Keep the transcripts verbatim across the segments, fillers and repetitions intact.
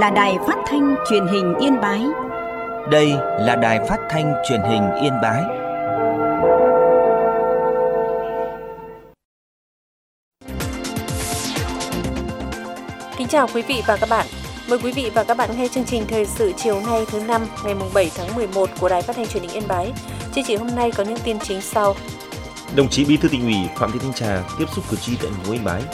là Đài Phát thanh Truyền hình Yên Bái. Đây là Đài Phát thanh Truyền hình Yên Bái. Kính chào quý vị và các bạn. Mời quý vị và các bạn nghe chương trình thời sự chiều nay thứ năm ngày bảy tháng mười một của Đài Phát thanh Truyền hình Yên Bái. Chương trình hôm nay có những tin chính sau. Đồng chí Bí thư Tỉnh ủy Phạm Thị Thanh Trà tiếp xúc cử tri tại thành phố Yên Bái.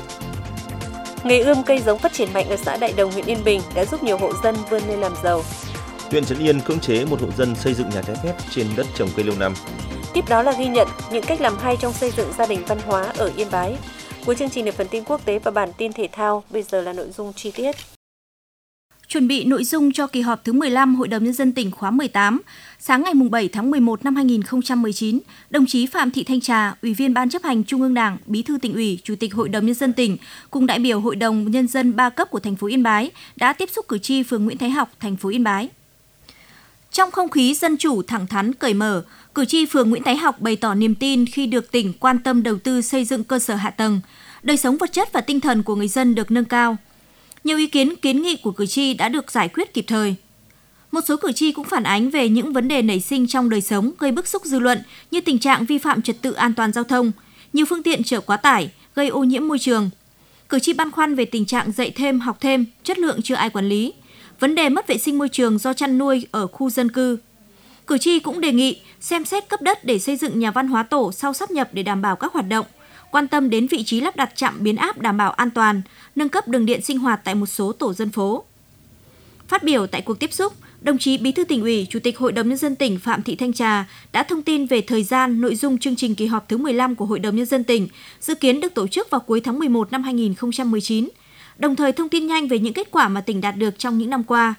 Nghề ươm cây giống phát triển mạnh ở xã Đại Đồng, huyện Yên Bình đã giúp nhiều hộ dân vươn lên làm giàu. Huyện Trấn Yên cưỡng chế một hộ dân xây dựng nhà trái phép trên đất trồng cây lâu năm. Tiếp đó là ghi nhận những cách làm hay trong xây dựng gia đình văn hóa ở Yên Bái. Cuối chương trình là phần tin quốc tế và bản tin thể thao. Bây giờ là nội dung chi tiết. Chuẩn bị nội dung cho kỳ họp thứ mười lăm Hội đồng Nhân dân tỉnh khóa mười tám, sáng ngày bảy tháng mười một năm hai nghìn không trăm mười chín, đồng chí Phạm Thị Thanh Trà, Ủy viên Ban Chấp hành Trung ương Đảng, Bí thư Tỉnh ủy, Chủ tịch Hội đồng Nhân dân tỉnh cùng đại biểu Hội đồng Nhân dân ba cấp của thành phố Yên Bái đã tiếp xúc cử tri phường Nguyễn Thái Học, thành phố Yên Bái. Trong không khí dân chủ thẳng thắn cởi mở, cử tri phường Nguyễn Thái Học bày tỏ niềm tin khi được tỉnh quan tâm đầu tư xây dựng cơ sở hạ tầng, đời sống vật chất và tinh thần của người dân được nâng cao. Nhiều ý kiến kiến nghị của cử tri đã được giải quyết kịp thời. Một số cử tri cũng phản ánh về những vấn đề nảy sinh trong đời sống gây bức xúc dư luận như tình trạng vi phạm trật tự an toàn giao thông, nhiều phương tiện chở quá tải, gây ô nhiễm môi trường. Cử tri băn khoăn về tình trạng dạy thêm, học thêm, chất lượng chưa ai quản lý, vấn đề mất vệ sinh môi trường do chăn nuôi ở khu dân cư. Cử tri cũng đề nghị xem xét cấp đất để xây dựng nhà văn hóa tổ sau sáp nhập để đảm bảo các hoạt động, quan tâm đến vị trí lắp đặt trạm biến áp đảm bảo an toàn, nâng cấp đường điện sinh hoạt tại một số tổ dân phố. Phát biểu tại cuộc tiếp xúc, đồng chí Bí thư Tỉnh ủy, Chủ tịch Hội đồng Nhân dân tỉnh Phạm Thị Thanh Trà đã thông tin về thời gian, nội dung chương trình kỳ họp thứ mười lăm của Hội đồng Nhân dân tỉnh, dự kiến được tổ chức vào cuối tháng mười một năm hai nghìn không trăm mười chín, đồng thời thông tin nhanh về những kết quả mà tỉnh đạt được trong những năm qua.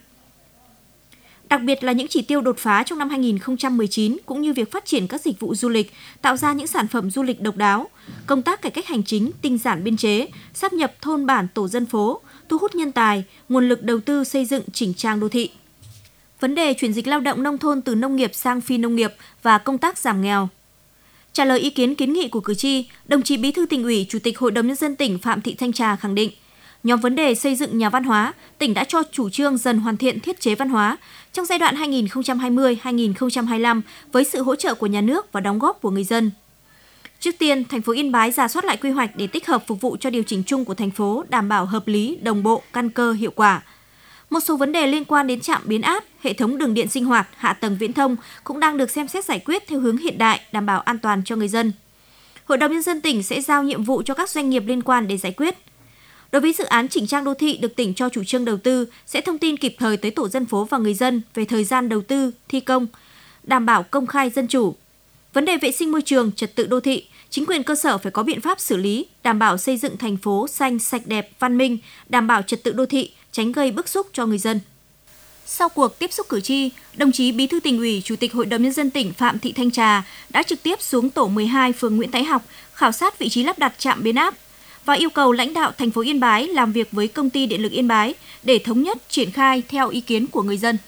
Đặc biệt là những chỉ tiêu đột phá trong năm hai nghìn không trăm mười chín cũng như việc phát triển các dịch vụ du lịch, tạo ra những sản phẩm du lịch độc đáo, công tác cải cách hành chính, tinh giản biên chế, sáp nhập thôn bản tổ dân phố, thu hút nhân tài, nguồn lực đầu tư xây dựng chỉnh trang đô thị. Vấn đề chuyển dịch lao động nông thôn từ nông nghiệp sang phi nông nghiệp và công tác giảm nghèo. Trả lời ý kiến kiến nghị của cử tri, đồng chí Bí thư Tỉnh ủy, Chủ tịch Hội đồng Nhân dân tỉnh Phạm Thị Thanh Trà khẳng định, nhóm vấn đề xây dựng nhà văn hóa, tỉnh đã cho chủ trương dần hoàn thiện thiết chế văn hóa trong giai đoạn hai nghìn không trăm hai mươi đến hai nghìn không trăm hai mươi lăm với sự hỗ trợ của nhà nước và đóng góp của người dân. Trước tiên, thành phố Yên Bái rà soát lại quy hoạch để tích hợp phục vụ cho điều chỉnh chung của thành phố đảm bảo hợp lý, đồng bộ, căn cơ, hiệu quả. Một số vấn đề liên quan đến trạm biến áp, hệ thống đường điện sinh hoạt, hạ tầng viễn thông cũng đang được xem xét giải quyết theo hướng hiện đại, đảm bảo an toàn cho người dân. Hội đồng Nhân dân tỉnh sẽ giao nhiệm vụ cho các doanh nghiệp liên quan để giải quyết. Đối với dự án chỉnh trang đô thị được tỉnh cho chủ trương đầu tư, sẽ thông tin kịp thời tới tổ dân phố và người dân về thời gian đầu tư, thi công, đảm bảo công khai dân chủ. Vấn đề vệ sinh môi trường, trật tự đô thị, chính quyền cơ sở phải có biện pháp xử lý, đảm bảo xây dựng thành phố xanh, sạch đẹp, văn minh, đảm bảo trật tự đô thị, tránh gây bức xúc cho người dân. Sau cuộc tiếp xúc cử tri, đồng chí Bí thư Tỉnh ủy, Chủ tịch Hội đồng Nhân dân tỉnh Phạm Thị Thanh Trà đã trực tiếp xuống tổ mười hai phường Nguyễn Thái Học khảo sát vị trí lắp đặt trạm biến áp và yêu cầu lãnh đạo thành phố Yên Bái làm việc với công ty điện lực Yên Bái để thống nhất triển khai theo ý kiến của người dân.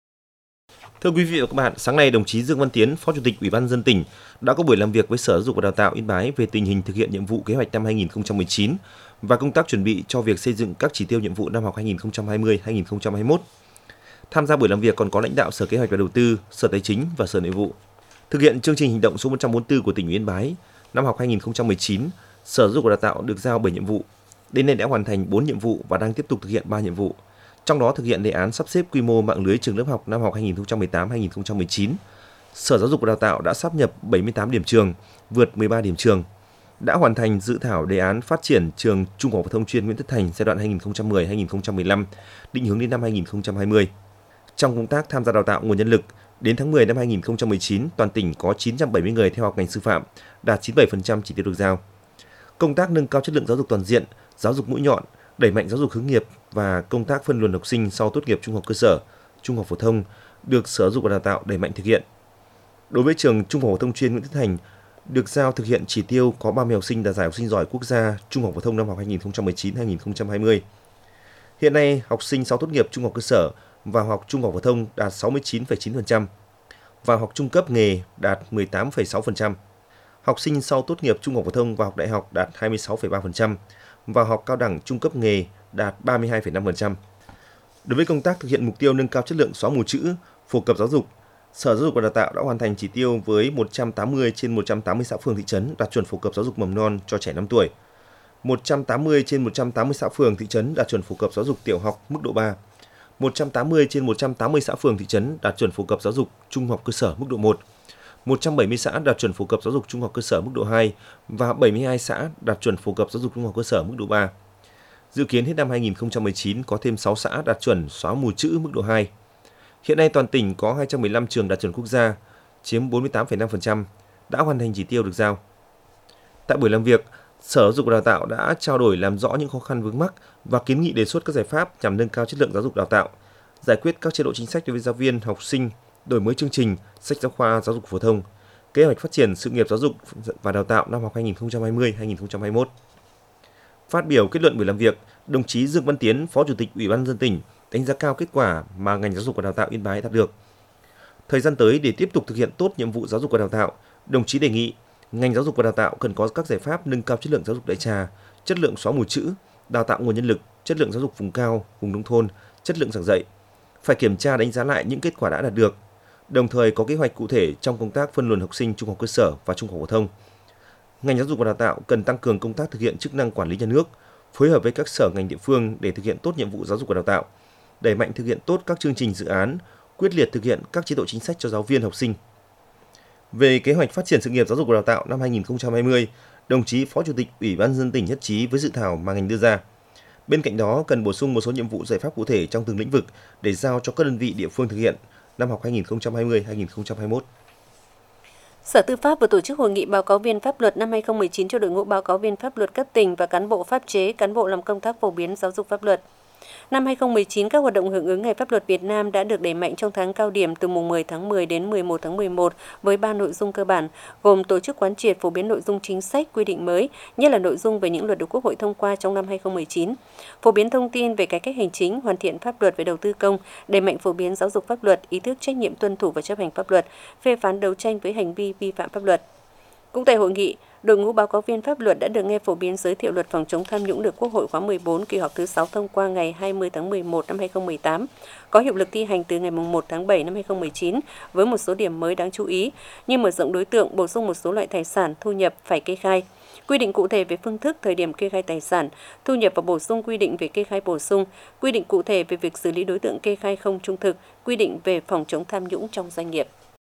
Thưa quý vị và các bạn, sáng nay đồng chí Dương Văn Tiến, Phó Chủ tịch Ủy ban nhân dân tỉnh đã có buổi làm việc với Sở Giáo dục và Đào tạo Yên Bái về tình hình thực hiện nhiệm vụ kế hoạch năm hai nghìn không trăm mười chín và công tác chuẩn bị cho việc xây dựng các chỉ tiêu nhiệm vụ năm học hai nghìn không trăm hai mươi đến hai nghìn không trăm hai mươi mốt. Tham gia buổi làm việc còn có lãnh đạo Sở Kế hoạch và Đầu tư, Sở Tài chính và Sở Nội vụ. Thực hiện chương trình hành động số một trăm bốn mươi tư của tỉnh Yên Bái, năm học hai nghìn không trăm mười chín, Sở Giáo dục và Đào tạo được giao bảy nhiệm vụ. Đến nay đã hoàn thành bốn nhiệm vụ và đang tiếp tục thực hiện ba nhiệm vụ. Trong đó thực hiện đề án sắp xếp quy mô mạng lưới trường lớp học năm học hai nghìn không trăm mười tám đến hai nghìn không trăm mười chín. Sở Giáo dục và Đào tạo đã sáp nhập bảy mươi tám điểm trường, vượt mười ba điểm trường. Đã hoàn thành dự thảo đề án phát triển trường Trung học phổ thông chuyên Nguyễn Tất Thành giai đoạn hai nghìn không trăm mười đến hai nghìn không trăm mười lăm, định hướng đến năm hai nghìn không trăm hai mươi. Trong công tác tham gia đào tạo nguồn nhân lực, đến tháng mười năm hai nghìn không trăm mười chín, toàn tỉnh có chín trăm bảy mươi người theo học ngành sư phạm, đạt chín mươi bảy phần trăm chỉ tiêu được giao. Công tác nâng cao chất lượng giáo dục toàn diện, giáo dục mũi nhọn, đẩy mạnh giáo dục hướng nghiệp và công tác phân luồng học sinh sau tốt nghiệp trung học cơ sở, trung học phổ thông được Sở Giáo dục và Đào tạo đẩy mạnh thực hiện. Đối với trường Trung học phổ thông chuyên Nguyễn Tất Thành, được giao thực hiện chỉ tiêu có ba mươi học sinh đạt giải học sinh giỏi quốc gia trung học phổ thông năm học hai nghìn không trăm mười chín đến hai nghìn không trăm hai mươi. Hiện nay, học sinh sau tốt nghiệp trung học cơ sở vào học trung học phổ thông đạt sáu mươi chín phẩy chín phần trăm, vào học trung cấp nghề đạt mười tám phẩy sáu phần trăm. Học sinh sau tốt nghiệp trung học phổ thông vào học đại học đạt hai mươi sáu phẩy ba phần trăm, vào học cao đẳng trung cấp nghề đạt ba mươi hai phẩy năm phần trăm. Đối với công tác thực hiện mục tiêu nâng cao chất lượng xóa mù chữ, phổ cập giáo dục, Sở Giáo dục và Đào tạo đã hoàn thành chỉ tiêu với một trăm tám mươi trên một trăm tám mươi xã phường thị trấn đạt chuẩn phổ cập giáo dục mầm non cho trẻ năm tuổi. một trăm tám mươi trên một trăm tám mươi xã phường thị trấn đạt chuẩn phổ cập giáo dục tiểu học mức độ ba. một trăm tám mươi trên một trăm tám mươi xã phường thị trấn đạt chuẩn phổ cập giáo dục trung học cơ sở mức độ một. một trăm bảy mươi xã đạt chuẩn phổ cập giáo dục trung học cơ sở mức độ hai và bảy mươi hai xã đạt chuẩn phổ cập giáo dục trung học cơ sở mức độ ba. Dự kiến hết năm hai nghìn không trăm mười chín có thêm sáu xã đạt chuẩn xóa mù chữ mức độ hai. Hiện nay toàn tỉnh có hai trăm mười lăm trường đạt chuẩn quốc gia, chiếm bốn mươi tám phẩy năm phần trăm, đã hoàn thành chỉ tiêu được giao. Tại buổi làm việc, Sở Giáo dục và Đào tạo đã trao đổi làm rõ những khó khăn vướng mắc và kiến nghị đề xuất các giải pháp nhằm nâng cao chất lượng giáo dục đào tạo, giải quyết các chế độ chính sách đối với giáo viên, học sinh, đổi mới chương trình, sách giáo khoa giáo dục phổ thông, kế hoạch phát triển sự nghiệp giáo dục và đào tạo năm học hai nghìn không trăm hai mươi hai nghìn không trăm hai mươi mốt. Phát biểu kết luận buổi làm việc, đồng chí Dương Văn Tiến, Phó Chủ tịch Ủy ban nhân dân tỉnh đánh giá cao kết quả mà ngành giáo dục và đào tạo Yên Bái đạt được. Thời gian tới để tiếp tục thực hiện tốt nhiệm vụ giáo dục và đào tạo, đồng chí đề nghị ngành giáo dục và đào tạo cần có các giải pháp nâng cao chất lượng giáo dục đại trà, chất lượng xóa mù chữ, đào tạo nguồn nhân lực, chất lượng giáo dục vùng cao, vùng nông thôn, chất lượng giảng dạy. Phải kiểm tra đánh giá lại những kết quả đã đạt được, đồng thời có kế hoạch cụ thể trong công tác phân luồng học sinh trung học cơ sở và trung học phổ thông. Ngành giáo dục và đào tạo cần tăng cường công tác thực hiện chức năng quản lý nhà nước, phối hợp với các sở ngành địa phương để thực hiện tốt nhiệm vụ giáo dục và đào tạo, đẩy mạnh thực hiện tốt các chương trình dự án, quyết liệt thực hiện các chế độ chính sách cho giáo viên học sinh. Về kế hoạch phát triển sự nghiệp giáo dục và đào tạo năm hai nghìn không trăm hai mươi, đồng chí Phó Chủ tịch Ủy ban nhân dân tỉnh nhất trí với dự thảo mà ngành đưa ra. Bên cạnh đó, cần bổ sung một số nhiệm vụ giải pháp cụ thể trong từng lĩnh vực để giao cho các đơn vị địa phương thực hiện năm học hai nghìn không trăm hai mươi hai nghìn không trăm hai mươi mốt. Sở Tư pháp vừa tổ chức hội nghị báo cáo viên pháp luật năm hai nghìn không trăm mười chín cho đội ngũ báo cáo viên pháp luật cấp tỉnh và cán bộ pháp chế, cán bộ làm công tác phổ biến giáo dục pháp luật. Năm hai nghìn không trăm mười chín, các hoạt động hưởng ứng Ngày Pháp luật Việt Nam đã được đẩy mạnh trong tháng cao điểm từ mùng mười tháng mười đến mười một tháng mười một với ba nội dung cơ bản, gồm tổ chức quán triệt phổ biến nội dung chính sách, quy định mới, nhất là nội dung về những luật được Quốc hội thông qua trong năm hai nghìn không trăm mười chín, phổ biến thông tin về cải cách hành chính, hoàn thiện pháp luật về đầu tư công, đẩy mạnh phổ biến giáo dục pháp luật, ý thức trách nhiệm tuân thủ và chấp hành pháp luật, phê phán đấu tranh với hành vi vi phạm pháp luật. Cũng tại hội nghị, đội ngũ báo cáo viên pháp luật đã được nghe phổ biến giới thiệu luật phòng chống tham nhũng được Quốc hội khóa mười bốn kỳ họp thứ sáu thông qua ngày hai mươi tháng mười một năm hai nghìn không trăm mười tám, có hiệu lực thi hành từ ngày một tháng bảy năm hai nghìn không trăm mười chín với một số điểm mới đáng chú ý như mở rộng đối tượng, bổ sung một số loại tài sản thu nhập phải kê khai, quy định cụ thể về phương thức, thời điểm kê khai tài sản, thu nhập và bổ sung quy định về kê khai bổ sung, quy định cụ thể về việc xử lý đối tượng kê khai không trung thực, quy định về phòng chống tham nhũng trong doanh nghiệp.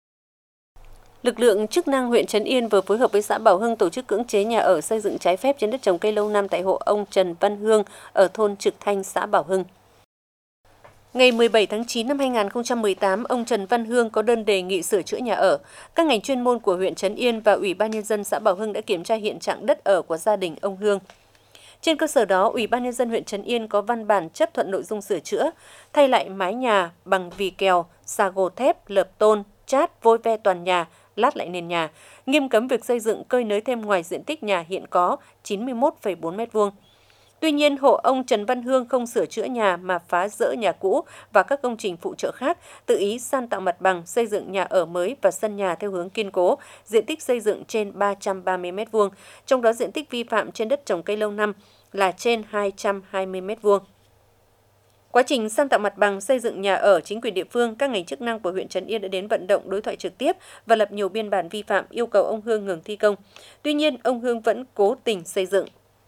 Lực lượng chức năng huyện Trấn Yên vừa phối hợp với xã Bảo Hưng tổ chức cưỡng chế nhà ở xây dựng trái phép trên đất trồng cây lâu năm tại hộ ông Trần Văn Hương ở thôn Trực Thanh, xã Bảo Hưng. Ngày mười bảy tháng chín năm hai nghìn không trăm mười tám, ông Trần Văn Hương có đơn đề nghị sửa chữa nhà ở. Các ngành chuyên môn của huyện Trấn Yên và Ủy ban nhân dân xã Bảo Hưng đã kiểm tra hiện trạng đất ở của gia đình ông Hương. Trên cơ sở đó, Ủy ban nhân dân huyện Trấn Yên có văn bản chấp thuận nội dung sửa chữa, thay lại mái nhà bằng vỉ kèo, xà gồ thép, lợp tôn, chát, vôi ve toàn nhà, lát lại nền nhà, nghiêm cấm việc xây dựng cơi nới thêm ngoài diện tích nhà hiện có chín mươi mốt phẩy bốn mét vuông. Tuy nhiên, hộ ông Trần Văn Hương không sửa chữa nhà mà phá dỡ nhà cũ và các công trình phụ trợ khác, tự ý san tạo mặt bằng, xây dựng nhà ở mới và sân nhà theo hướng kiên cố, diện tích xây dựng trên ba trăm ba mươi mét vuông, trong đó diện tích vi phạm trên đất trồng cây lâu năm là trên hai trăm hai mươi mét vuông. Quá trình san tạo mặt bằng, xây dựng nhà ở, chính quyền địa phương, các ngành chức năng của huyện Trấn Yên đã đến vận động, đối thoại trực tiếp và lập nhiều biên bản vi phạm, yêu cầu ông Hương ngừng thi công. Tuy nhiên, ông Hương vẫn cố tình xây dựng.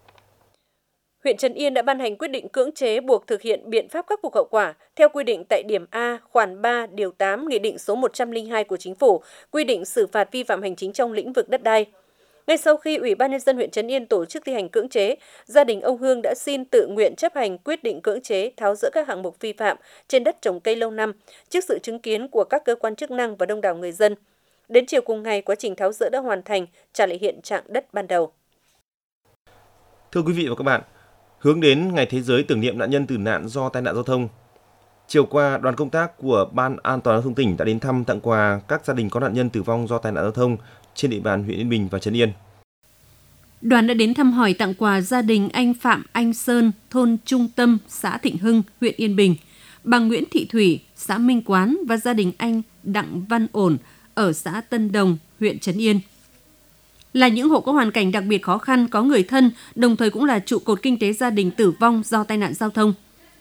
Huyện Trấn Yên đã ban hành quyết định cưỡng chế buộc thực hiện biện pháp khắc phục hậu quả theo quy định tại điểm A, khoản ba, điều tám, Nghị định số một trăm lẻ hai của Chính phủ, quy định xử phạt vi phạm hành chính trong lĩnh vực đất đai. Ngay sau khi Ủy ban nhân dân huyện Trấn Yên tổ chức thi hành cưỡng chế, gia đình ông Hương đã xin tự nguyện chấp hành quyết định cưỡng chế tháo dỡ các hạng mục vi phạm trên đất trồng cây lâu năm trước sự chứng kiến của các cơ quan chức năng và đông đảo người dân. Đến chiều cùng ngày, quá trình tháo dỡ đã hoàn thành, trả lại hiện trạng đất ban đầu. Thưa quý vị và các bạn, hướng đến Ngày Thế giới tưởng niệm nạn nhân tử nạn do tai nạn giao thông, chiều qua, đoàn công tác của Ban An toàn giao thông tỉnh đã đến thăm tặng quà các gia đình có nạn nhân tử vong do tai nạn giao thông trên địa bàn huyện Yên Bình và Trấn Yên. Đoàn đã đến thăm hỏi tặng quà gia đình anh Phạm Anh Sơn, thôn Trung Tâm, xã Thịnh Hưng, huyện Yên Bình, bà Nguyễn Thị Thủy, xã Minh Quán và gia đình anh Đặng Văn Ổn ở xã Tân Đồng, huyện Trấn Yên. Là những hộ có hoàn cảnh đặc biệt khó khăn, có người thân, đồng thời cũng là trụ cột kinh tế gia đình tử vong do tai nạn giao thông.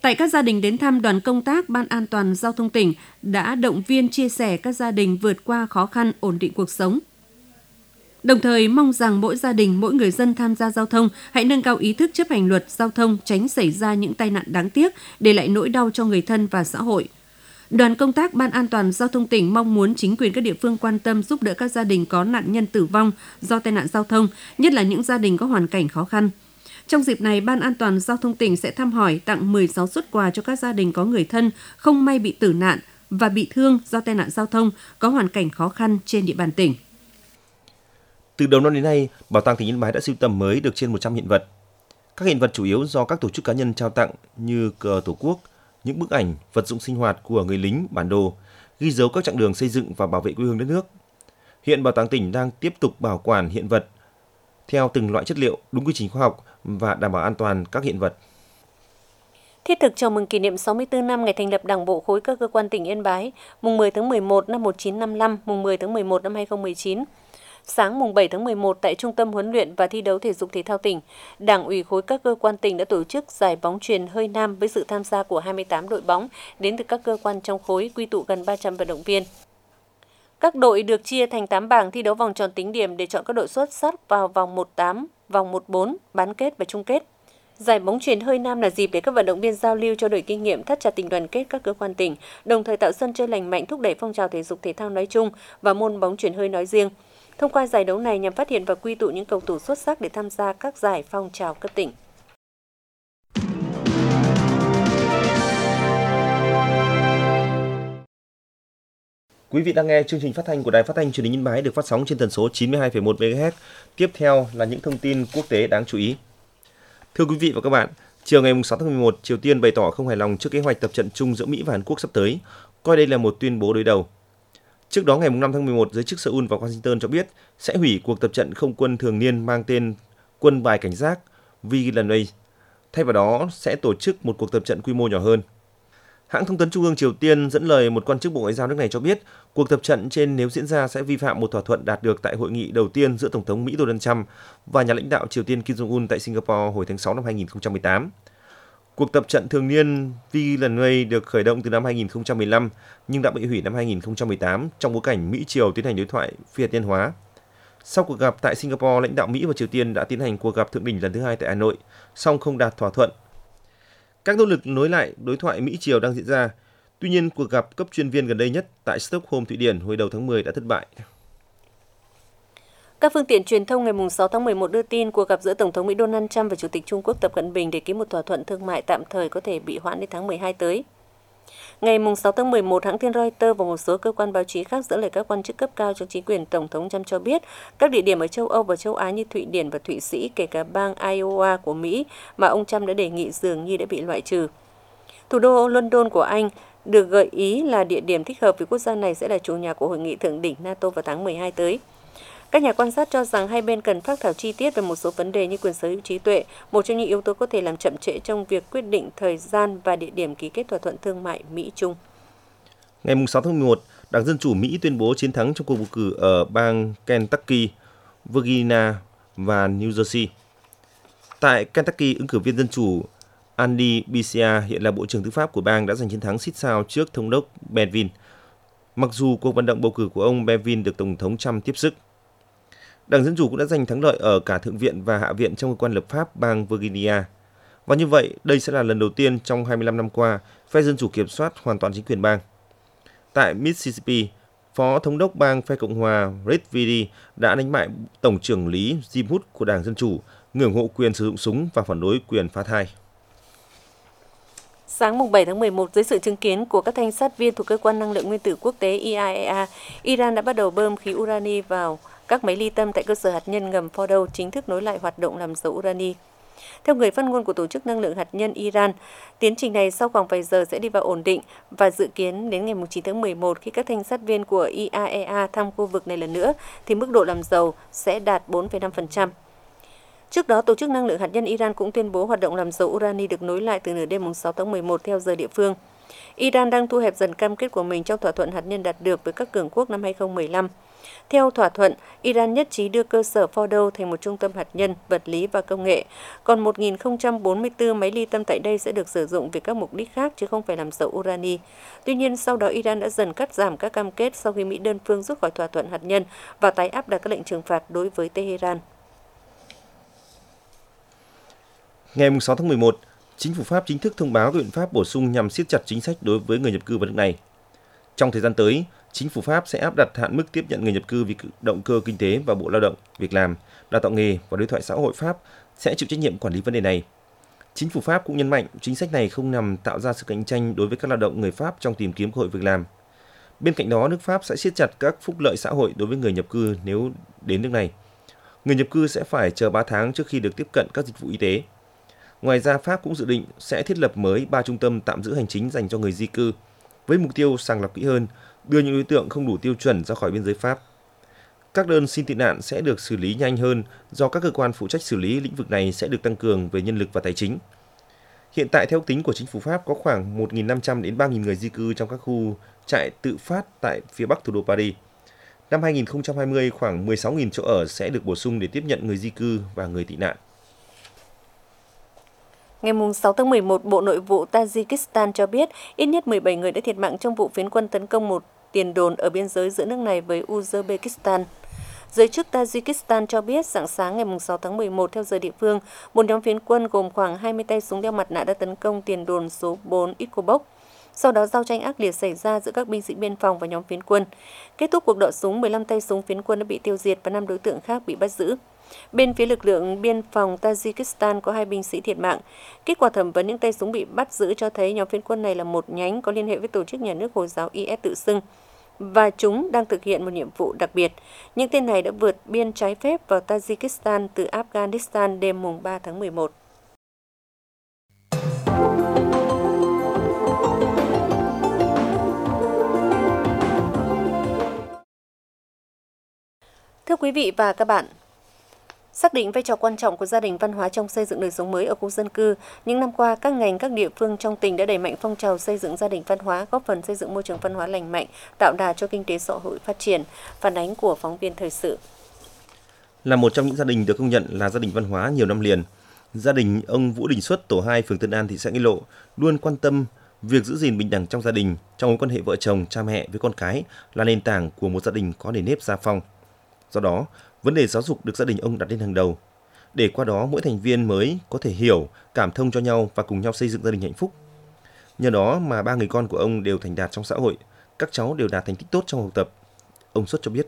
Tại các gia đình đến thăm, đoàn công tác Ban An toàn Giao thông tỉnh đã động viên chia sẻ các gia đình vượt qua khó khăn, ổn định cuộc sống. Đồng thời mong rằng mỗi gia đình, mỗi người dân tham gia giao thông hãy nâng cao ý thức chấp hành luật giao thông, tránh xảy ra những tai nạn đáng tiếc, để lại nỗi đau cho người thân và xã hội. Đoàn công tác Ban An toàn Giao thông tỉnh mong muốn chính quyền các địa phương quan tâm giúp đỡ các gia đình có nạn nhân tử vong do tai nạn giao thông, nhất là những gia đình có hoàn cảnh khó khăn. Trong dịp này, Ban An toàn Giao thông tỉnh sẽ thăm hỏi, tặng mười sáu suất quà cho các gia đình có người thân không may bị tử nạn và bị thương do tai nạn giao thông có hoàn cảnh khó khăn trên địa bàn tỉnh. Từ đầu năm đến nay, Bảo tàng tỉnh Yên Bái đã sưu tầm mới được trên một trăm hiện vật. Các hiện vật chủ yếu do các tổ chức cá nhân trao tặng như cờ Tổ quốc, những bức ảnh, vật dụng sinh hoạt của người lính, bản đồ, ghi dấu các chặng đường xây dựng và bảo vệ quê hương đất nước. Hiện Bảo tàng tỉnh đang tiếp tục bảo quản hiện vật theo từng loại chất liệu, đúng quy trình khoa học và đảm bảo an toàn các hiện vật. Thiết thực chào mừng kỷ niệm sáu mươi tư năm ngày thành lập Đảng bộ khối các cơ quan tỉnh Yên Bái, mùng mười tháng mười một năm một nghìn chín trăm năm mươi lăm, mùng mười tháng mười một năm hai nghìn không trăm mười chín. Sáng mùng bảy tháng mười một tại Trung tâm Huấn luyện và Thi đấu Thể dục Thể thao tỉnh, Đảng ủy khối các cơ quan tỉnh đã tổ chức giải bóng chuyền hơi nam với sự tham gia của hai mươi tám đội bóng đến từ các cơ quan trong khối, quy tụ gần ba trăm vận động viên. Các đội được chia thành tám bảng thi đấu vòng tròn tính điểm để chọn các đội xuất sắc vào vòng một tám, vòng một bốn, bán kết và chung kết. Giải bóng chuyền hơi nam là dịp để các vận động viên giao lưu, trao đổi kinh nghiệm, thắt chặt tình đoàn kết các cơ quan tỉnh, đồng thời tạo sân chơi lành mạnh, thúc đẩy phong trào thể dục thể thao nói chung và môn bóng chuyền hơi nói riêng. Thông qua giải đấu này nhằm phát hiện và quy tụ những cầu thủ xuất sắc để tham gia các giải phong trào cấp tỉnh. Quý vị đang nghe chương trình phát thanh của Đài Phát thanh Truyền hình Yên Bái được phát sóng trên tần số chín mươi hai phẩy một mê ga héc. Tiếp theo là những thông tin quốc tế đáng chú ý. Thưa quý vị và các bạn, chiều ngày sáu tháng mười một, Triều Tiên bày tỏ không hài lòng trước kế hoạch tập trận chung giữa Mỹ và Hàn Quốc sắp tới, coi đây là một tuyên bố đối đầu. Trước đó ngày năm tháng mười một, giới chức Seoul và Washington cho biết sẽ hủy cuộc tập trận không quân thường niên mang tên Quân bài cảnh giác Vigilant Day. Thay vào đó sẽ tổ chức một cuộc tập trận quy mô nhỏ hơn. Hãng thông tấn Trung ương Triều Tiên dẫn lời một quan chức Bộ Ngoại giao nước này cho biết cuộc tập trận trên nếu diễn ra sẽ vi phạm một thỏa thuận đạt được tại hội nghị đầu tiên giữa Tổng thống Mỹ Donald Trump và nhà lãnh đạo Triều Tiên Kim Jong-un tại Singapore hồi tháng sáu năm hai nghìn không trăm mười tám. Cuộc tập trận thường niên Vigilant Day được khởi động từ năm hai nghìn không trăm mười lăm nhưng đã bị hủy năm hai nghìn không trăm mười tám trong bối cảnh Mỹ-Triều tiến hành đối thoại phi hạt nhân hóa. Sau cuộc gặp tại Singapore, lãnh đạo Mỹ và Triều Tiên đã tiến hành cuộc gặp thượng đỉnh lần thứ hai tại Hà Nội, song không đạt thỏa thuận. Các nỗ lực nối lại đối thoại Mỹ-Triều đang diễn ra. Tuy nhiên, cuộc gặp cấp chuyên viên gần đây nhất tại Stockholm, Thụy Điển hồi đầu tháng mười đã thất bại. Các phương tiện truyền thông ngày sáu tháng mười một đưa tin cuộc gặp giữa Tổng thống Mỹ Donald Trump và Chủ tịch Trung Quốc Tập Cận Bình để ký một thỏa thuận thương mại tạm thời có thể bị hoãn đến tháng mười hai tới. Ngày sáu tháng mười một, hãng tin Reuters và một số cơ quan báo chí khác dẫn lời các quan chức cấp cao trong chính quyền Tổng thống Trump cho biết các địa điểm ở châu Âu và châu Á như Thụy Điển và Thụy Sĩ, kể cả bang Iowa của Mỹ mà ông Trump đã đề nghị dường như đã bị loại trừ. Thủ đô London của Anh được gợi ý là địa điểm thích hợp vì quốc gia này sẽ là chủ nhà của hội nghị thượng đỉnh NATO vào tháng mười hai tới. Các nhà quan sát cho rằng hai bên cần phác thảo chi tiết về một số vấn đề như quyền sở hữu trí tuệ, một trong những yếu tố có thể làm chậm trễ trong việc quyết định thời gian và địa điểm ký kết thỏa thuận thương mại Mỹ-Trung. Ngày sáu tháng mười một, Đảng Dân Chủ Mỹ tuyên bố chiến thắng trong cuộc bầu cử ở bang Kentucky, Virginia và New Jersey. Tại Kentucky, ứng cử viên Dân Chủ Andy Beshear hiện là Bộ trưởng Tư pháp của bang đã giành chiến thắng xít sao trước Thống đốc Bevin, mặc dù cuộc vận động bầu cử của ông Bevin được Tổng thống Trump tiếp sức. Đảng Dân Chủ cũng đã giành thắng lợi ở cả Thượng viện và Hạ viện trong cơ quan lập pháp bang Virginia. Và như vậy, đây sẽ là lần đầu tiên trong hai mươi lăm năm qua, phe Dân Chủ kiểm soát hoàn toàn chính quyền bang. Tại Mississippi, Phó Thống đốc bang phe Cộng hòa Red Vidi đã đánh bại Tổng trưởng lý Jim Hood của Đảng Dân Chủ, người ủng hộ quyền sử dụng súng và phản đối quyền phá thai. Sáng bảy tháng mười một, dưới sự chứng kiến của các thanh sát viên thuộc Cơ quan Năng lượng Nguyên tử Quốc tế I A E A, Iran đã bắt đầu bơm khí urani vào các máy ly tâm tại cơ sở hạt nhân ngầm Fordow, chính thức nối lại hoạt động làm dầu urani. Theo người phát ngôn của Tổ chức Năng lượng Hạt nhân Iran, tiến trình này sau khoảng vài giờ sẽ đi vào ổn định và dự kiến đến ngày chín tháng mười một khi các thanh sát viên của I A E A thăm khu vực này lần nữa thì mức độ làm dầu sẽ đạt bốn phẩy năm phần trăm. Trước đó, Tổ chức Năng lượng Hạt nhân Iran cũng tuyên bố hoạt động làm dầu urani được nối lại từ nửa đêm sáu tháng mười một theo giờ địa phương. Iran đang thu hẹp dần cam kết của mình trong thỏa thuận hạt nhân đạt được với các cường quốc năm hai không một lăm. Theo thỏa thuận, Iran nhất trí đưa cơ sở Fordow thành một trung tâm hạt nhân, vật lý và công nghệ, còn một nghìn không trăm bốn mươi tư máy ly tâm tại đây sẽ được sử dụng vì các mục đích khác chứ không phải làm dầu urani. Tuy nhiên, sau đó Iran đã dần cắt giảm các cam kết sau khi Mỹ đơn phương rút khỏi thỏa thuận hạt nhân và tái áp đặt các lệnh trừng phạt đối với Tehran. Ngày sáu tháng mười một, chính phủ Pháp chính thức thông báo các biện pháp bổ sung nhằm siết chặt chính sách đối với người nhập cư vào nước này. Trong thời gian tới, chính phủ Pháp sẽ áp đặt hạn mức tiếp nhận người nhập cư vì động cơ kinh tế và Bộ Lao động, Việc làm, Đào tạo nghề và Đối thoại xã hội Pháp sẽ chịu trách nhiệm quản lý vấn đề này. Chính phủ Pháp cũng nhấn mạnh chính sách này không nhằm tạo ra sự cạnh tranh đối với các lao động người Pháp trong tìm kiếm cơ hội việc làm. Bên cạnh đó, nước Pháp sẽ siết chặt các phúc lợi xã hội đối với người nhập cư nếu đến nước này. Người nhập cư sẽ phải chờ ba tháng trước khi được tiếp cận các dịch vụ y tế. Ngoài ra, Pháp cũng dự định sẽ thiết lập mới ba trung tâm tạm giữ hành chính dành cho người di cư, với mục tiêu sàng lọc kỹ hơn, đưa những đối tượng không đủ tiêu chuẩn ra khỏi biên giới Pháp. Các đơn xin tị nạn sẽ được xử lý nhanh hơn do các cơ quan phụ trách xử lý lĩnh vực này sẽ được tăng cường về nhân lực và tài chính. Hiện tại, theo ước tính của chính phủ Pháp, có khoảng một nghìn năm trăm đến ba nghìn người di cư trong các khu trại tự phát tại phía bắc thủ đô Paris. Năm hai nghìn không trăm hai mươi, khoảng mười sáu nghìn chỗ ở sẽ được bổ sung để tiếp nhận người di cư và người tị nạn. Ngày sáu tháng mười một, Bộ Nội vụ Tajikistan cho biết ít nhất mười bảy người đã thiệt mạng trong vụ phiến quân tấn công một tiền đồn ở biên giới giữa nước này với Uzbekistan. Giới chức Tajikistan cho biết rạng sáng ngày sáu tháng mười một theo giờ địa phương, một nhóm phiến quân gồm khoảng hai mươi tay súng đeo mặt nạ đã tấn công tiền đồn số bốn Ikobok. Sau đó giao tranh ác liệt xảy ra giữa các binh sĩ biên phòng và nhóm phiến quân. Kết thúc cuộc đọ súng, mười lăm tay súng phiến quân đã bị tiêu diệt và năm đối tượng khác bị bắt giữ. Bên phía lực lượng biên phòng Tajikistan có hai binh sĩ thiệt mạng. Kết quả thẩm vấn những tay súng bị bắt giữ cho thấy nhóm phiến quân này là một nhánh có liên hệ với tổ chức nhà nước Hồi giáo i ét tự xưng và chúng đang thực hiện một nhiệm vụ đặc biệt. Những tên này đã vượt biên trái phép vào Tajikistan từ Afghanistan đêm mùng ba tháng mười một. Thưa quý vị và các bạn, xác định vai trò quan trọng của gia đình văn hóa trong xây dựng đời sống mới ở khu dân cư, những năm qua, các ngành, các địa phương trong tỉnh đã đẩy mạnh phong trào xây dựng gia đình văn hóa, góp phần xây dựng môi trường văn hóa lành mạnh, tạo đà cho kinh tế xã hội phát triển. Phản ánh của phóng viên thời sự. Là một trong những gia đình được công nhận là gia đình văn hóa nhiều năm liền, gia đình ông Vũ Đình Xuất, tổ hai, phường Tân An, thị xã Nghĩa Lộ luôn quan tâm việc giữ gìn bình đẳng trong gia đình, trong mối quan hệ vợ chồng, cha mẹ với con cái là nền tảng của một gia đình có nề nếp gia phong. Do đó, vấn đề giáo dục được gia đình ông đặt lên hàng đầu, để qua đó mỗi thành viên mới có thể hiểu, cảm thông cho nhau và cùng nhau xây dựng gia đình hạnh phúc. Nhờ đó mà ba người con của ông đều thành đạt trong xã hội, các cháu đều đạt thành tích tốt trong học tập. Ông Xuất cho biết.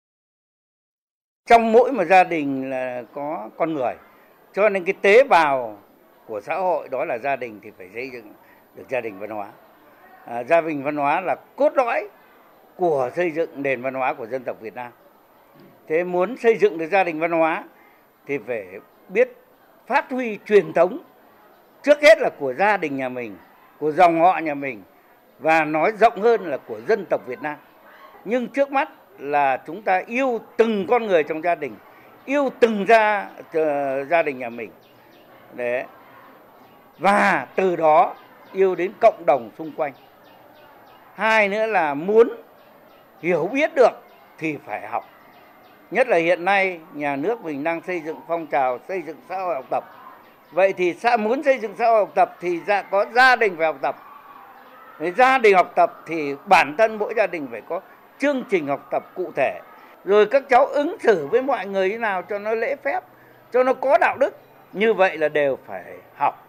Trong mỗi một gia đình là có con người, cho nên cái tế bào của xã hội đó là gia đình thì phải xây dựng được gia đình văn hóa. À, gia đình văn hóa là cốt lõi của xây dựng nền văn hóa của dân tộc Việt Nam. Thế muốn xây dựng được gia đình văn hóa thì phải biết phát huy truyền thống, trước hết là của gia đình nhà mình, của dòng họ nhà mình, và nói rộng hơn là của dân tộc Việt Nam. Nhưng trước mắt là chúng ta yêu từng con người trong gia đình, yêu từng gia, uh, gia đình nhà mình. Đấy. Và từ đó yêu đến cộng đồng xung quanh. Hai nữa là muốn hiểu biết được thì phải học. Nhất là hiện nay nhà nước mình đang xây dựng phong trào xây dựng xã hội học tập. Vậy thì muốn xây dựng xã hội học tập thì có gia đình phải học tập. Để gia đình học tập thì bản thân mỗi gia đình phải có chương trình học tập cụ thể. Rồi các cháu ứng xử với mọi người như nào cho nó lễ phép, cho nó có đạo đức. Như vậy là đều phải học.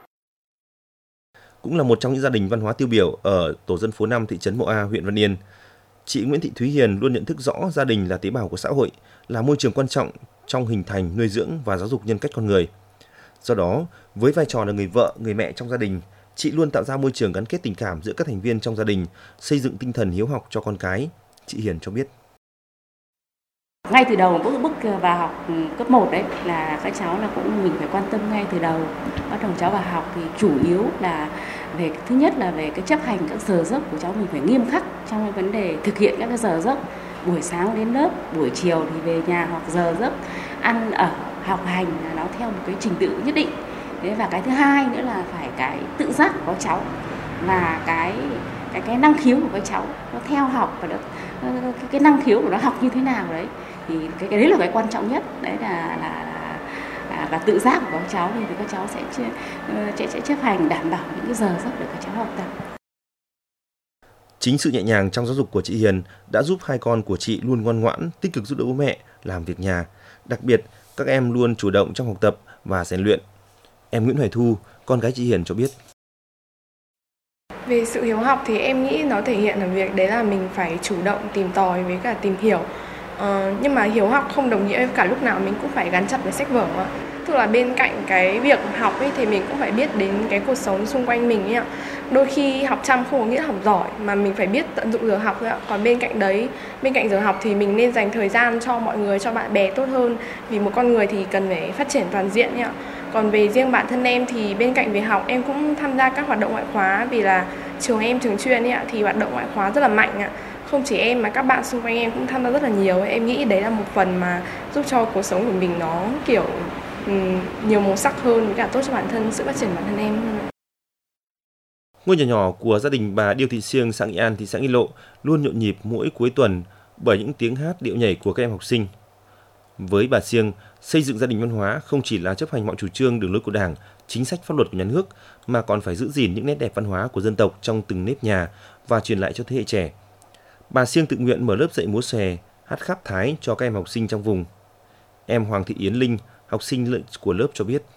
Cũng là một trong những gia đình văn hóa tiêu biểu ở tổ dân phố năm, thị trấn Mộ A, huyện Văn Yên. Chị Nguyễn Thị Thúy Hiền luôn nhận thức rõ gia đình là tế bào của xã hội, là môi trường quan trọng trong hình thành, nuôi dưỡng và giáo dục nhân cách con người. Do đó, với vai trò là người vợ, người mẹ trong gia đình, chị luôn tạo ra môi trường gắn kết tình cảm giữa các thành viên trong gia đình, xây dựng tinh thần hiếu học cho con cái. Chị Hiền cho biết. Ngay từ đầu bước bước vào học cấp một đấy là các cháu là cũng mình phải quan tâm ngay từ đầu. Bắt đầu cháu vào học thì chủ yếu là về thứ nhất là về cái chấp hành các giờ giấc của cháu, mình phải nghiêm khắc trong cái vấn đề thực hiện các cái giờ giấc. Buổi sáng đến lớp, buổi chiều thì về nhà hoặc giờ giấc, ăn ở, học hành là nó theo một cái trình tự nhất định. Đấy, và cái thứ hai nữa là phải cái tự giác của cháu. và cái cái cái năng khiếu của các cháu nó theo học và nó, cái, cái năng khiếu của nó học như thế nào đấy, thì cái, cái đấy là cái quan trọng nhất. Đấy là là, là và tự giác của các cháu thì các cháu sẽ sẽ, sẽ chấp hành đảm bảo những cái giờ giấc để các cháu học tập. Chính sự nhẹ nhàng trong giáo dục của chị Hiền đã giúp hai con của chị luôn ngoan ngoãn, tích cực giúp đỡ bố mẹ làm việc nhà. Đặc biệt, các em luôn chủ động trong học tập và rèn luyện. Em Nguyễn Hoài Thu, con gái chị Hiền cho biết. Về sự hiếu học thì em nghĩ nó thể hiện ở việc đấy là mình phải chủ động tìm tòi với cả tìm hiểu. Ờ, nhưng mà hiếu học không đồng nghĩa với cả lúc nào mình cũng phải gắn chặt với sách vở. Tức là bên cạnh cái việc học ấy thì mình cũng phải biết đến cái cuộc sống xung quanh mình ấy ạ. Đôi khi học chăm không có nghĩa học giỏi mà mình phải biết tận dụng giờ học thôi ạ. Còn bên cạnh đấy, bên cạnh giờ học thì mình nên dành thời gian cho mọi người, cho bạn bè tốt hơn. Vì một con người thì cần phải phát triển toàn diện ấy ạ. Còn về riêng bản thân em thì bên cạnh việc học em cũng tham gia các hoạt động ngoại khóa, vì là trường em trường chuyên ấy ạ, thì hoạt động ngoại khóa rất là mạnh ạ. Không chỉ em mà các bạn xung quanh em cũng tham gia rất là nhiều. Em nghĩ đấy là một phần mà giúp cho cuộc sống của mình nó kiểu um, nhiều màu sắc hơn, với cả tốt cho bản thân, sự phát triển bản thân em hơn. Ngôi nhà nhỏ của gia đình bà Điêu Thị Siêng, xã Nghị An, thị xã Nghi Lộ luôn nhộn nhịp mỗi cuối tuần bởi những tiếng hát điệu nhảy của các em học sinh. Với bà Siêng, xây dựng gia đình văn hóa không chỉ là chấp hành mọi chủ trương đường lối của Đảng, chính sách pháp luật của nhà nước, mà còn phải giữ gìn những nét đẹp văn hóa của dân tộc trong từng nếp nhà và truyền lại cho thế hệ trẻ. Bà Siêng tự nguyện mở lớp dạy múa xòe, hát khắp Thái cho các em học sinh trong vùng. Em Hoàng Thị Yến Linh, học sinh của lớp cho biết.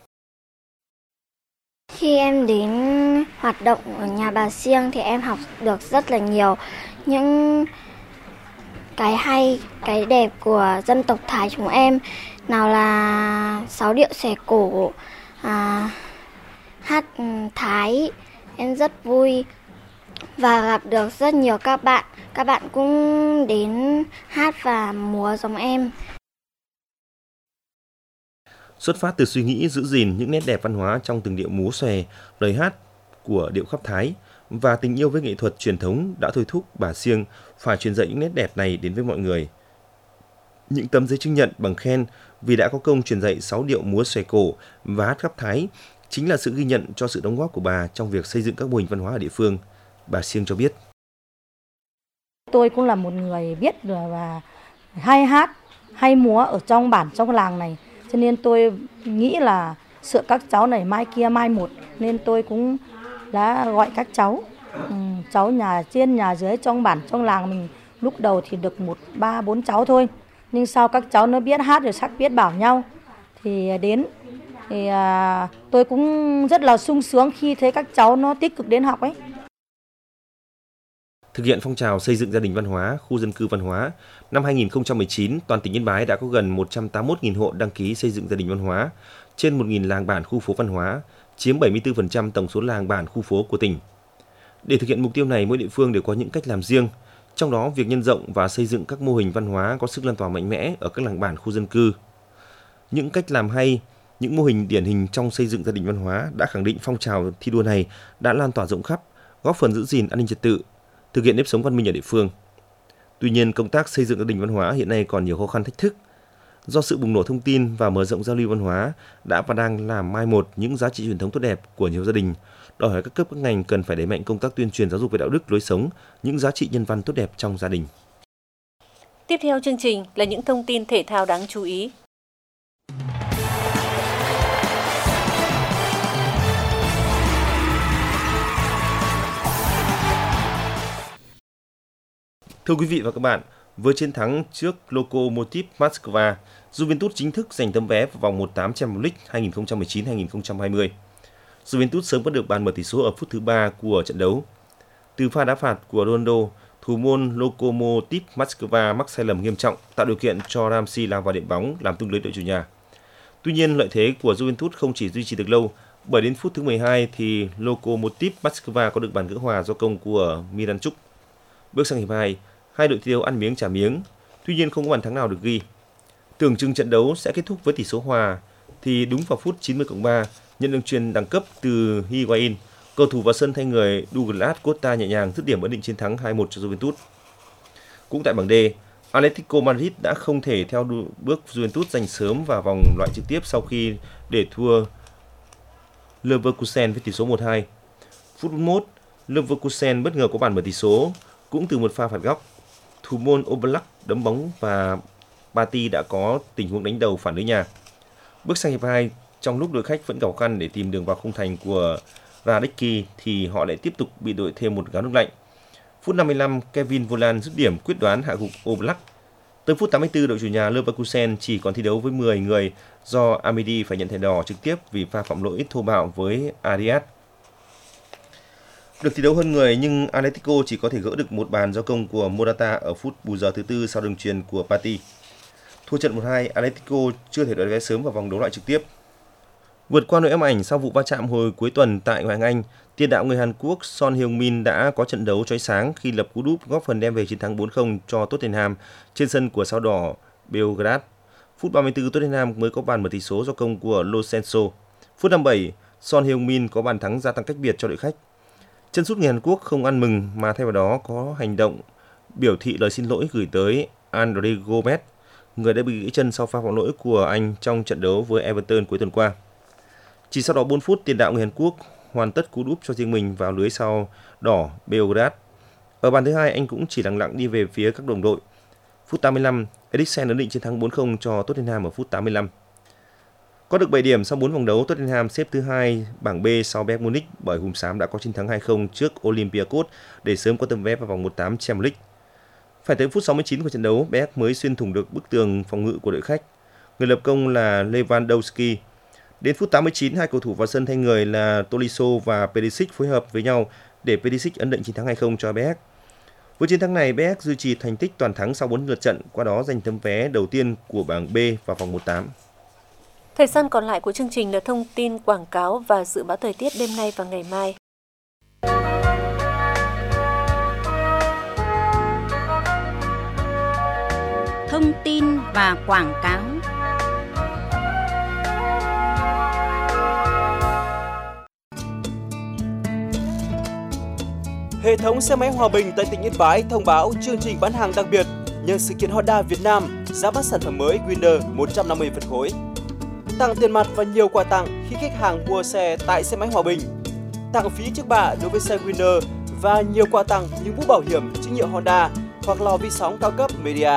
Khi em đến hoạt động ở nhà bà Siêng thì em học được rất là nhiều những cái hay, cái đẹp của dân tộc Thái chúng em. Nào là sáu điệu xòe cổ, à, hát Thái, em rất vui và gặp được rất nhiều các bạn. Các bạn cũng đến hát và múa giống em. Xuất phát từ suy nghĩ giữ gìn những nét đẹp văn hóa trong từng điệu múa xòe, lời hát của điệu khắp Thái và tình yêu với nghệ thuật truyền thống đã thôi thúc bà Siêng phải truyền dạy những nét đẹp này đến với mọi người. Những tấm giấy chứng nhận bằng khen vì đã có công truyền dạy sáu điệu múa xòe cổ và hát khắp Thái chính là sự ghi nhận cho sự đóng góp của bà trong việc xây dựng các mô hình văn hóa ở địa phương. Bà Siêng cho biết. Tôi cũng là một người biết và hay hát, hay múa ở trong bản, trong làng này. Cho nên tôi nghĩ là sợ các cháu này mai kia mai một, nên tôi cũng đã gọi các cháu. Ừ, cháu nhà trên, nhà dưới, trong bản, trong làng mình lúc đầu thì được một, ba, bốn cháu thôi. Nhưng sau các cháu nó biết hát rồi sắc biết bảo nhau thì đến. Thì à, tôi cũng rất là sung sướng khi thấy các cháu nó tích cực đến học ấy. Thực hiện phong trào xây dựng gia đình văn hóa, khu dân cư văn hóa, năm hai nghìn không trăm mười chín, toàn tỉnh Yên Bái đã có gần một trăm tám mươi mốt nghìn hộ đăng ký xây dựng gia đình văn hóa, trên một nghìn làng bản khu phố văn hóa, chiếm bảy mươi tư phần trăm tổng số làng bản khu phố của tỉnh. Để thực hiện mục tiêu này, mỗi địa phương đều có những cách làm riêng, trong đó việc nhân rộng và xây dựng các mô hình văn hóa có sức lan tỏa mạnh mẽ ở các làng bản khu dân cư. Những cách làm hay, những mô hình điển hình trong xây dựng gia đình văn hóa đã khẳng định phong trào thi đua này đã lan tỏa rộng khắp, góp phần giữ gìn an ninh trật tự, thực hiện nếp sống văn minh ở địa phương. Tuy nhiên, công tác xây dựng gia đình văn hóa hiện nay còn nhiều khó khăn thách thức. Do sự bùng nổ thông tin và mở rộng giao lưu văn hóa đã và đang làm mai một những giá trị truyền thống tốt đẹp của nhiều gia đình, đòi hỏi các cấp các ngành cần phải đẩy mạnh công tác tuyên truyền giáo dục về đạo đức, lối sống, những giá trị nhân văn tốt đẹp trong gia đình. Tiếp theo chương trình là những thông tin thể thao đáng chú ý. Thưa quý vị và các bạn, với chiến thắng trước Lokomotiv Moscow, Juventus chính thức giành tấm vé vào vòng một tám Champions League hai nghìn không trăm mười chín hai nghìn không trăm hai mươi. Juventus sớm bắt được bàn mở tỷ số ở phút thứ ba của trận đấu. Từ pha đá phạt của Ronaldo, thủ môn Lokomotiv Moscow mắc sai lầm nghiêm trọng, tạo điều kiện cho Ramsey lao vào đệm bóng làm tung lưới đội chủ nhà. Tuy nhiên, lợi thế của Juventus không chỉ duy trì được lâu, bởi đến phút thứ mười hai thì Lokomotiv Moscow có được bàn gỡ hòa do công của Miranchuk. Bước sang hiệp hai, hai đội thi đấu ăn miếng trả miếng, tuy nhiên không có bàn thắng nào được ghi. Tưởng chừng trận đấu sẽ kết thúc với tỷ số hòa, thì đúng vào phút chín mươi cộng ba, nhận đường chuyền đẳng cấp từ Higuain, cầu thủ vào sân thay người Douglas Costa nhẹ nhàng dứt điểm ấn định chiến thắng hai một cho Juventus. Cũng tại bảng D, Atletico Madrid đã không thể theo bước Juventus giành sớm vào vòng loại trực tiếp sau khi để thua Leverkusen với tỷ số một hai. Phút bốn mươi mốt, Leverkusen bất ngờ có bàn mở tỷ số cũng từ một pha phạt góc. Thủ môn Oblak đấm bóng và Partey đã có tình huống đánh đầu phản lưới nhà. Bước sang hiệp hai, trong lúc đội khách vẫn gặp khó khăn để tìm đường vào khung thành của Radecki thì họ lại tiếp tục bị đội thêm một gáo nước lạnh. Phút năm mươi lăm, Kevin Volland dứt điểm quyết đoán hạ gục Oblak. Tới phút tám mươi tư, đội chủ nhà Leverkusen chỉ còn thi đấu với mười người do Amidi phải nhận thẻ đỏ trực tiếp vì pha phạm lỗi thô bạo với Arias. Được thi đấu hơn người nhưng Atletico chỉ có thể gỡ được một bàn do công của Morata ở phút bù giờ thứ tư sau đường chuyền của Partey. Thua trận một hai, Atletico chưa thể đoạt vé sớm vào vòng đấu loại trực tiếp. Vượt qua nỗi ám ảnh sau vụ va chạm hồi cuối tuần tại Ngoại hạng Anh, tiền đạo người Hàn Quốc Son Heung-min đã có trận đấu chói sáng khi lập cú đúp góp phần đem về chiến thắng bốn không cho Tottenham trên sân của sao đỏ Belgrade. Phút ba mươi tư, Tottenham mới có bàn mở tỷ số do công của Lo Celso. Phút năm mươi bảy, Son Heung-min có bàn thắng gia tăng cách biệt cho đội khách. Chân sút người Hàn Quốc không ăn mừng mà thay vào đó có hành động biểu thị lời xin lỗi gửi tới Andre Gomes, người đã bị gãy chân sau pha phạm lỗi của anh trong trận đấu với Everton cuối tuần qua. Chỉ sau đó bốn phút, tiền đạo người Hàn Quốc hoàn tất cú đúp cho riêng mình vào lưới sao đỏ Belgrade. Ở bàn thứ hai, anh cũng chỉ lặng lặng đi về phía các đồng đội. Phút tám mươi lăm, Eriksen ấn định chiến thắng bốn không cho Tottenham ở phút tám mươi lăm. Có được bảy điểm sau bốn vòng đấu, Tottenham xếp thứ hai bảng B sau Bayern Munich bởi hùm xám đã có chiến thắng hai không trước Olympiacos để sớm có tấm vé vào vòng một tám Champions League. Phải tới phút sáu mươi chín của trận đấu, Bayern mới xuyên thủng được bức tường phòng ngự của đội khách. Người lập công là Lewandowski. Đến phút tám mươi chín, hai cầu thủ vào sân thay người là Tolisso và Perisic phối hợp với nhau để Perisic ấn định chiến thắng hai không cho Bayern. Với chiến thắng này, Bayern duy trì thành tích toàn thắng sau bốn lượt trận, qua đó giành tấm vé đầu tiên của bảng B vào vòng một tám. Thời gian còn lại của chương trình là thông tin quảng cáo và dự báo thời tiết đêm nay và ngày mai. Thông tin và quảng cáo. Hệ thống xe máy Hòa Bình tại tỉnh Yên Bái thông báo chương trình bán hàng đặc biệt nhân sự kiện Honda Việt Nam giá bán sản phẩm mới Winner một trăm năm mươi phân khối. Tặng tiền mặt và nhiều quà tặng khi khách hàng mua xe tại xe máy Hòa Bình. Tặng phí trước bạ đối với xe Winner và nhiều quà tặng như mũ bảo hiểm chính hiệu Honda hoặc lò vi sóng cao cấp Media.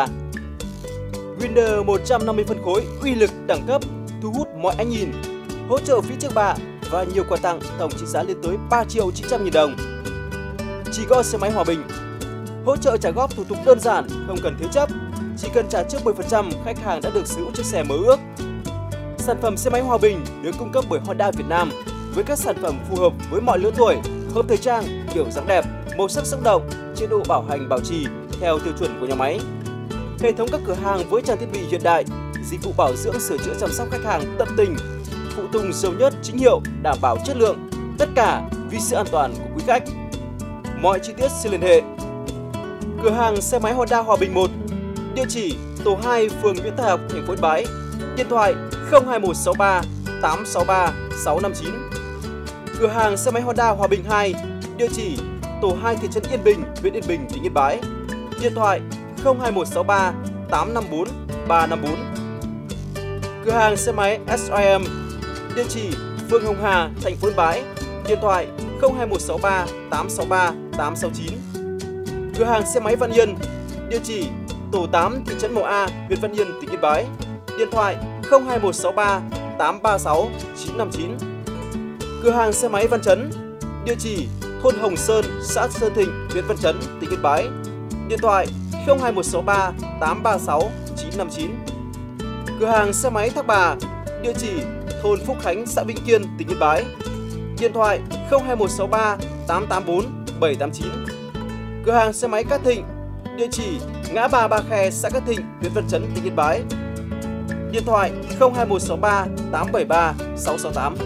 Winner một trăm năm mươi phân khối uy lực đẳng cấp, thu hút mọi ánh nhìn, hỗ trợ phí trước bạ và nhiều quà tặng tổng trị giá lên tới ba triệu chín trăm nghìn đồng. Chỉ có xe máy Hòa Bình. Hỗ trợ trả góp thủ tục đơn giản, không cần thế chấp, chỉ cần trả trước mười phần trăm khách hàng đã được sở hữu chiếc xe mơ ước. Sản phẩm xe máy Hòa Bình được cung cấp bởi Honda Việt Nam với các sản phẩm phù hợp với mọi lứa tuổi, hợp thời trang, kiểu dáng đẹp, màu sắc sống động, chế độ bảo hành bảo trì theo tiêu chuẩn của nhà máy. Hệ thống các cửa hàng với trang thiết bị hiện đại, dịch vụ bảo dưỡng sửa chữa chăm sóc khách hàng tận tình, phụ tùng dầu nhất chính hiệu đảm bảo chất lượng, tất cả vì sự an toàn của quý khách. Mọi chi tiết xin liên hệ. Cửa hàng xe máy Honda Hòa Bình một, địa chỉ tổ hai, phường Nguyễn Thái Học, thành phố Yên Bái. Điện thoại không hai một sáu ba tám sáu ba sáu năm chín. Cửa hàng xe máy Honda Hòa Bình hai, địa chỉ tổ hai, thị trấn Yên Bình, huyện Yên Bình, tỉnh Yên Bái. Điện thoại không hai một sáu ba tám năm bốn ba năm bốn. Cửa hàng xe máy ét i em, địa chỉ phường Hồng Hà, thành phố Yên Bái. Điện thoại không hai một sáu ba tám sáu ba tám sáu chín. Cửa hàng xe máy Văn Yên, địa chỉ tổ tám, thị trấn Mậu A, huyện Văn Yên, tỉnh Yên Bái. Điện thoại không hai một sáu ba tám ba sáu chín năm chín. Cửa hàng xe máy Văn Chấn, địa chỉ thôn Hồng Sơn, xã Sơn Thịnh, huyện Văn Chấn, tỉnh Yên Bái. Điện thoại không hai một sáu ba tám ba sáu chín năm chín. Cửa hàng xe máy Thác Bà, địa chỉ thôn Phúc Khánh, xã Vĩnh Kiên, tỉnh Yên Bái. Điện thoại không hai một sáu ba tám tám bốn bảy tám chín. Cửa hàng xe máy Cát Thịnh, địa chỉ ngã ba Ba Khe, xã Cát Thịnh, huyện Văn Chấn, tỉnh Yên Bái. Điện thoại không hai một sáu ba tám bảy ba sáu sáu tám.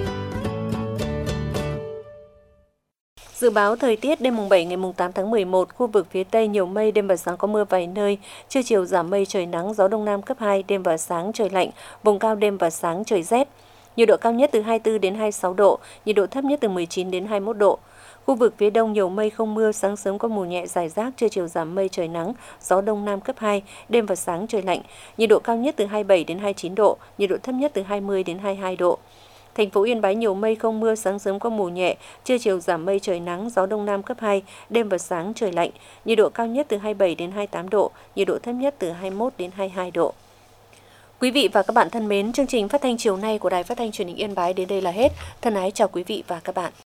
Dự báo thời tiết đêm mùng bảy ngày mùng tám tháng mười một, khu vực phía Tây nhiều mây, đêm và sáng có mưa vài nơi, trưa chiều giảm mây trời nắng, gió đông nam cấp hai, đêm và sáng trời lạnh, vùng cao đêm và sáng trời rét. Nhiệt độ cao nhất từ hai mươi tư đến hai mươi sáu độ, nhiệt độ thấp nhất từ mười chín đến hai mươi mốt độ. Khu vực phía Đông nhiều mây không mưa, sáng sớm có mù nhẹ rải rác, trưa chiều giảm mây trời nắng, gió đông nam cấp hai, đêm và sáng trời lạnh, nhiệt độ cao nhất từ hai mươi bảy đến hai mươi chín độ, nhiệt độ thấp nhất từ hai mươi đến hai mươi hai độ. Thành phố Yên Bái nhiều mây không mưa, sáng sớm có mù nhẹ, trưa chiều giảm mây trời nắng, gió đông nam cấp hai, đêm và sáng trời lạnh, nhiệt độ cao nhất từ hai mươi bảy đến hai mươi tám độ, nhiệt độ thấp nhất từ hai mươi mốt đến hai mươi hai độ. Quý vị và các bạn thân mến, chương trình phát thanh chiều nay của Đài Phát thanh Truyền hình Yên Bái đến đây là hết. Thân ái chào quý vị và các bạn.